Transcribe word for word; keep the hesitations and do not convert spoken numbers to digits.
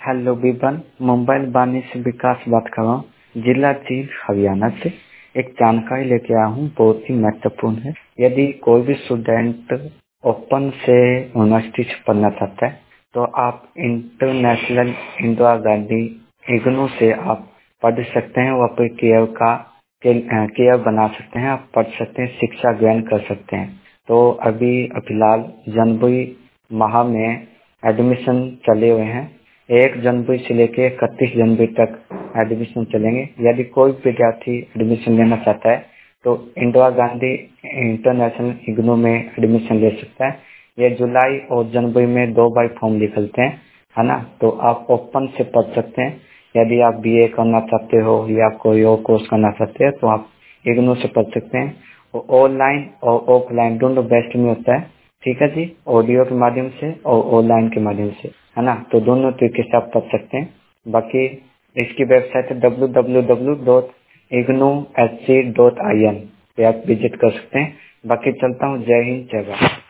Hello weapon, mobile बानी से विकास बात कर रहा हूँ, जिला जींद हरियाणा से। एक जानकारी लेके आया हूँ, बहुत ही महत्वपूर्ण है। यदि कोई भी स्टूडेंट ओपन से यूनिवर्सिटी से पढ़ना चाहता है तो आप इंटरनेशनल इंदिरा गांधी इग्नू से आप पढ़ सकते हैं। वहाँ पर केयर का केयर बना सकते हैं, आप पढ़ सकते हैं, शिक्षा ग्रहण कर सकते हैं। तो अभी फिलहाल जनवरी माह में एडमिशन चले हुए हैं। एक जनवरी से लेकर इकतीस जनवरी तक एडमिशन चलेंगे। यदि कोई विद्यार्थी एडमिशन लेना चाहता है तो इंदिरा गांधी इंटरनेशनल इग्नू में एडमिशन ले सकता है। ये जुलाई और जनवरी में दो बार फॉर्म निकलते हैं, है ना। तो आप ओपन से पढ़ सकते हैं। यदि आप बीए करना चाहते हो या कोई और कोर्स करना चाहते हैं तो आप इग्नू से पढ़ सकते हैं। ऑनलाइन और ऑफलाइन दोनों बेस्ट में होता है, ठीक है जी। ऑडियो के माध्यम से और ऑनलाइन के माध्यम से, है ना। तो दोनों तरीके से आप पढ़ सकते हैं। बाकी इसकी वेबसाइट है W W W dot IGNOU H C dot I N पे आप विजिट कर सकते हैं। बाकी चलता हूँ। जय हिंद, जय भारत।